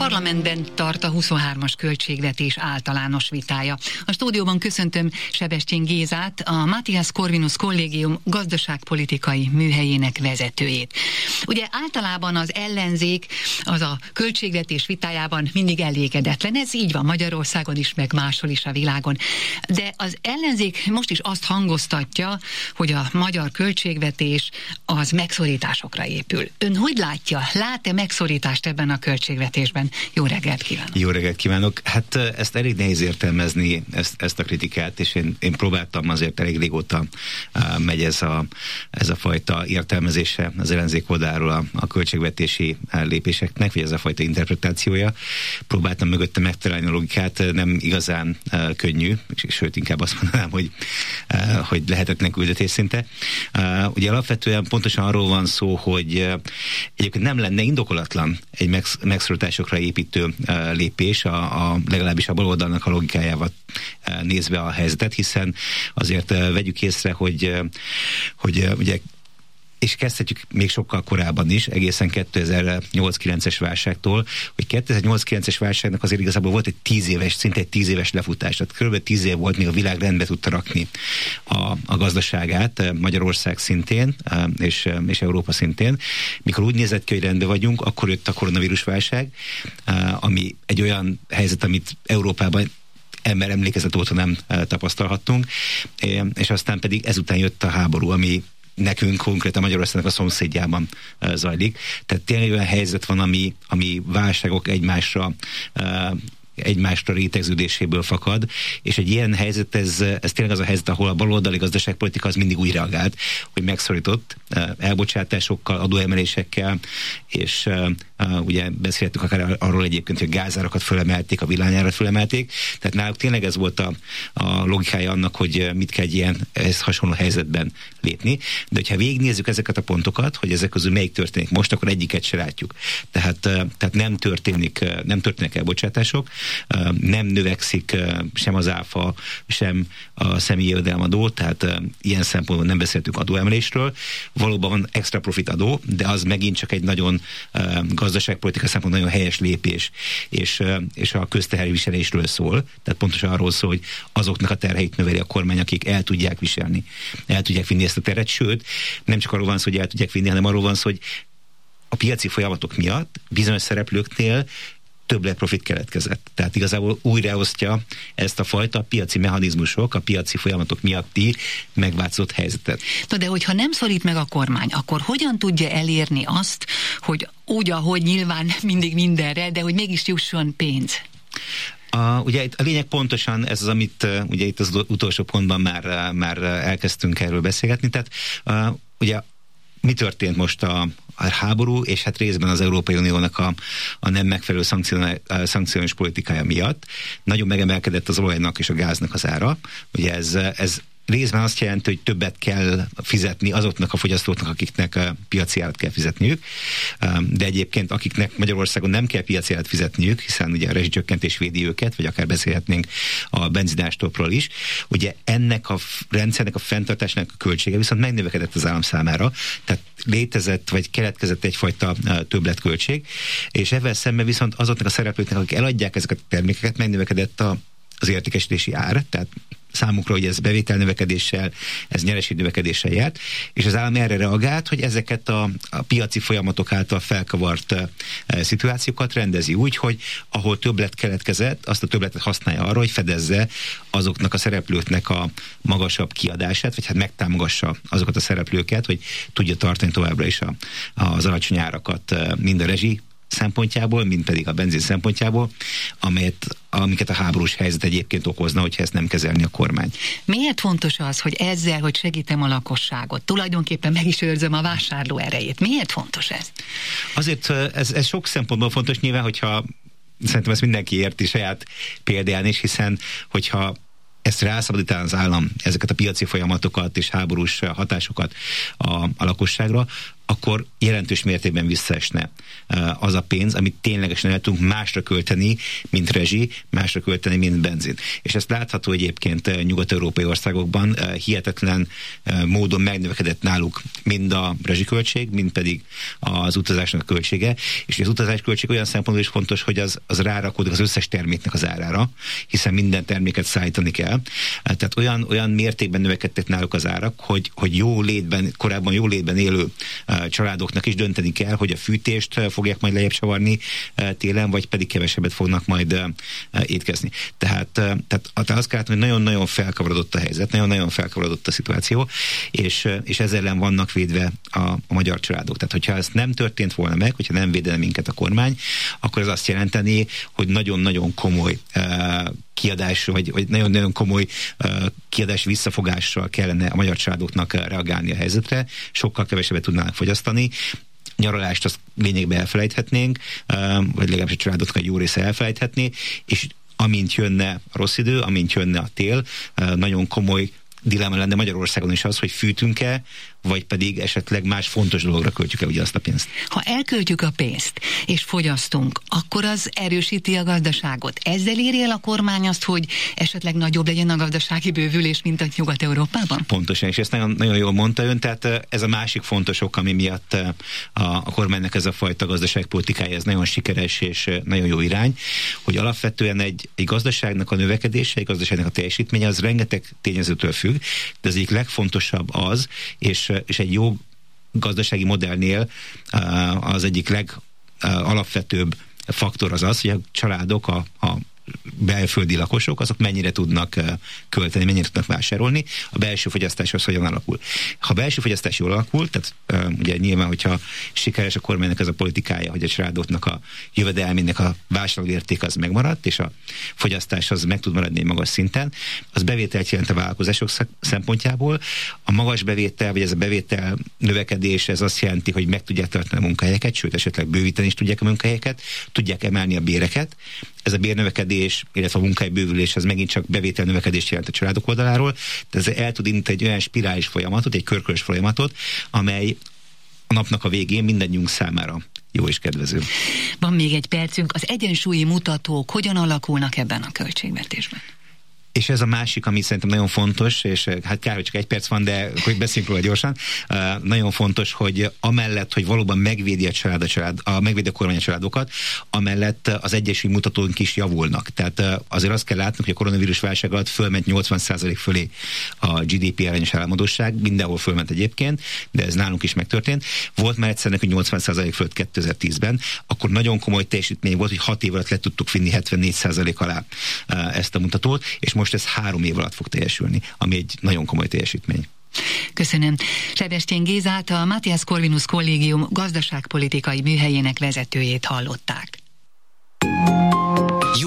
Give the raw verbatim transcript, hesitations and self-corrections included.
parlamentben tart a huszonhármas költségvetés általános vitája. A stúdióban köszöntöm Sebestyén Gézát, a Matthias Corvinus Kollégium gazdaságpolitikai műhelyének vezetőjét. Ugye általában az ellenzék az a költségvetés vitájában mindig elégedetlen. Ez így van Magyarországon is, meg máshol is a világon. De az ellenzék most is azt hangoztatja, hogy a magyar költségvetés az megszorításokra épül. Ön hogy látja? Lát-e megszorítást ebben a költségvetésben? Jó reggelt kívánok! Jó reggelt kívánok! Hát ezt elég nehéz értelmezni, ezt, ezt a kritikát, és én, én próbáltam, azért elég régóta uh, megy ez a, ez a fajta értelmezése az ellenzék oldaláról a, a költségvetési lépéseknek, vagy ez a fajta interpretációja. Próbáltam mögötte megtalálni a logikát, nem igazán uh, könnyű, sőt inkább azt mondanám, hogy, uh, hogy lehetetlen küldetés szinte. Uh, ugye alapvetően pontosan arról van szó, hogy uh, egyébként nem lenne indokolatlan egy megsz- megszorításokra építő uh, lépés, a, a, legalábbis a baloldalnak a logikájával uh, nézve a helyzetet, hiszen azért uh, vegyük észre, hogy, uh, hogy uh, ugye és kezdhetjük még sokkal korábban is, egészen kétezer-nyolc-kilences válságtól, hogy kétezer-nyolc-kilences válságnak azért igazából volt egy tíz éves, szinte egy tíz éves lefutás. Tehát kb. tíz év volt, még a világ rendbe tudta rakni a, a gazdaságát, Magyarország szintén, és, és Európa szintén. Mikor úgy nézett ki, hogy rendben vagyunk, akkor jött a koronavírus válság, ami egy olyan helyzet, amit Európában ember emlékezet óta nem tapasztalhattunk, és aztán pedig ezután jött a háború, ami nekünk konkrétan Magyarországnak a szomszédjában uh, zajlik. Tehát tényleg olyan helyzet van, ami, ami válságok egymásra uh, egymásra rétegződéséből fakad, és egy ilyen helyzet, ez, ez tényleg az a helyzet, ahol a baloldali gazdaságpolitika az mindig úgy reagált, hogy megszorított uh, elbocsátásokkal, adóemelésekkel, és uh, uh, ugye beszéltük akár arról egyébként, hogy gázárakat fölemelték, a villanyárat fölemelték, tehát náluk tényleg ez volt a, a logikája annak, hogy mit kell egy ilyen ez hasonló helyzetben lépni, de hogyha végignézzük ezeket a pontokat, hogy ezek közül melyik történik most, akkor egyiket se látjuk. Tehát, uh, tehát nem történik, uh, nem történnek elbocsátások, uh, nem növekszik uh, sem az áfa, sem a személyi jövedelemadó, tehát uh, ilyen szempontból nem beszéltünk adóemelésről. Valóban van extra profit adó, de az megint csak egy nagyon uh, gazdaságpolitika szempontból nagyon helyes lépés, és, uh, és a közteherviselésről szól, tehát pontosan arról szól, hogy azoknak a terheit növeli a kormány, akik el tudják viselni, el tudják vinni ezt a teret, sőt, nem csak arról van szó, hogy el tudják vinni, hanem arról van szó, hogy a piaci folyamatok miatt bizonyos szereplőknél többlet profit keletkezett. Tehát igazából újraosztja ezt a fajta piaci mechanizmusok, a piaci folyamatok miatti megváltozott helyzetet. Na de hogyha nem szorít meg a kormány, akkor hogyan tudja elérni azt, hogy úgy, ahogy nyilván mindig mindenre, de hogy mégis jusson pénz? A, ugye itt a lényeg pontosan ez az, amit uh, ugye itt az utolsó pontban már, uh, már uh, elkezdtünk erről beszélgetni. Tehát uh, ugye mi történt most a, a háború, és hát részben az Európai Uniónak a, a nem megfelelő szankciós politikája miatt. Nagyon megemelkedett az olajnak és a gáznak az ára. Ugye ez, ez részben azt jelenti, hogy többet kell fizetni azoknak a fogyasztóknak, akiknek a piaci árat kell fizetniük, de egyébként akiknek Magyarországon nem kell piaci árat fizetniük, hiszen ugye a rezsicsökkentés védi őket, vagy akár beszélhetnénk a benzinástopról is. Ugye ennek a rendszernek a fenntartásnak a költsége viszont megnövekedett az állam számára, tehát létezett, vagy keletkezett egyfajta többletköltség, és ezzel szemben viszont azoknak a szereplőknek, akik eladják ezeket a termékeket, megnövekedett a az értékesítési ár, tehát számukra, hogy ez bevételnövekedéssel, ez nyereségnövekedéssel járt, és az állam erre reagált, hogy ezeket a, a piaci folyamatok által felkavart e, szituációkat rendezi úgy, hogy ahol többlet keletkezett, azt a többletet használja arra, hogy fedezze azoknak a szereplőknek a magasabb kiadását, vagy hát megtámogassa azokat a szereplőket, hogy tudja tartani továbbra is a, az alacsony árakat mind a rezsi szempontjából, mint pedig a benzin szempontjából, amelyet, amiket a háborús helyzet egyébként okozna, hogyha ezt nem kezelni a kormány. Miért fontos az, hogy ezzel, hogy segítem a lakosságot, tulajdonképpen meg is őrzöm a vásárló erejét? Miért fontos ez? Azért ez, ez sok szempontból fontos, nyilván, hogyha szerintem ezt mindenki érti saját példán is, hiszen hogyha ezt rászabadítaná az állam, ezeket a piaci folyamatokat és háborús hatásokat a, a lakosságra, akkor jelentős mértékben visszaesne az a pénz, amit ténylegesen el tudunk másra költeni, mint rezsi, másra költeni, mint benzin. És ezt látható egyébként nyugat-európai országokban hihetetlen módon megnövekedett náluk mind a rezsiköltség, mind pedig az utazásnak a költsége. És az utazás költség olyan szempontból is fontos, hogy az, az rárakódik az összes terméknek az árára, hiszen minden terméket szállítani kell. Tehát olyan, olyan mértékben növekedtek náluk az árak, hogy, hogy jó létben, korábban jó létben élő családoknak is dönteni kell, hogy a fűtést fogják majd lejjebb csavarni télen, vagy pedig kevesebbet fognak majd étkezni. Tehát, tehát azt kell látni, hogy nagyon-nagyon felkavarodott a helyzet, nagyon-nagyon felkavarodott a szituáció, és, és ezzel ellen vannak védve a, a magyar családok. Tehát, hogyha ez nem történt volna meg, hogyha nem védene minket a kormány, akkor ez azt jelenteni, hogy nagyon-nagyon komoly kiadás, vagy, vagy nagyon-nagyon komoly uh, kiadás visszafogással kellene a magyar családoknak reagálni a helyzetre, sokkal kevesebbet tudnának fogyasztani, nyaralást azt lényegben elfelejthetnénk, uh, vagy legalábbis a családoknak egy jó része elfelejthetné, és amint jönne a rossz idő, amint jönne a tél, uh, nagyon komoly dilemma lenne Magyarországon is az, hogy fűtünk-e, vagy pedig esetleg más fontos dologra költjük el ugyanazt a pénzt. Ha elköltjük a pénzt, és fogyasztunk, akkor az erősíti a gazdaságot. Ezzel éri el a kormány azt, hogy esetleg nagyobb legyen a gazdasági bővülés, mint a Nyugat-Európában? Pontosan, és ezt nagyon, nagyon jól mondta ön, tehát ez a másik fontos ok, ami miatt a, a kormánynak ez a fajta gazdaságpolitikája, ez nagyon sikeres és nagyon jó irány, hogy alapvetően egy, egy gazdaságnak a növekedése, egy gazdaságnak a teljesítménye, az rengeteg tényezőtől függ, de az egyik legfontosabb az, és és egy jó gazdasági modellnél az egyik legalapvetőbb faktor az az, hogy a családok, a, a belföldi lakosok, azok mennyire tudnak költeni, mennyire tudnak vásárolni, a belső fogyasztás az hogyan alakul. Ha a belső fogyasztás jól alakul, tehát ugye nyilván, hogyha sikeres a kormánynak ez a politikája, hogy a családoknak a jövedelmének a vásárlóérték az megmaradt, és a fogyasztás az meg tud maradni egy magas szinten, az bevételt jelent a vállalkozások szempontjából. A magas bevétel, vagy ez a bevétel növekedés, ez azt jelenti, hogy meg tudják tartani a munkahelyeket, sőt, esetleg bővíteni is tudják a munkahelyeket, tudják emelni a béreket. Ez a bérnövekedés, illetve a munkahelybővülés, ez megint csak bevételnövekedést jelent a családok oldaláról, de ez el tud indítani egy olyan spirális folyamatot, egy körkörös folyamatot, amely a napnak a végén mindannyiunk számára jó és kedvező. Van még egy percünk, az egyensúlyi mutatók hogyan alakulnak ebben a költségvetésben? És ez a másik, ami szerintem nagyon fontos, és hát kár, hogy csak egy perc van, de hogy beszéljünk róla gyorsan, uh, nagyon fontos, hogy amellett, hogy valóban megvédi a család, a család, a, megvédi a kormány a családokat, amellett az egyensúly mutatóink is javulnak. Tehát uh, azért azt kell látnunk, hogy a koronavírus válság alatt fölment nyolcvan százalék fölé a gé dé pé arányos államadósság, mindenhol fölment egyébként, de ez nálunk is megtörtént. Volt már egyszer nekünk nyolcvan százalék fölött kétezer-tízben, akkor nagyon komoly teljesítmény volt, hogy hat év alatt le tudtuk vinni hetvennégy százalék alá uh, ezt a mutatót, és most ez három év alatt fog teljesülni, ami egy nagyon komoly teljesítmény. Köszönöm. Sebestyén Gézát, a Matthias Corvinus Kollégium gazdaságpolitikai műhelyének vezetőjét hallották.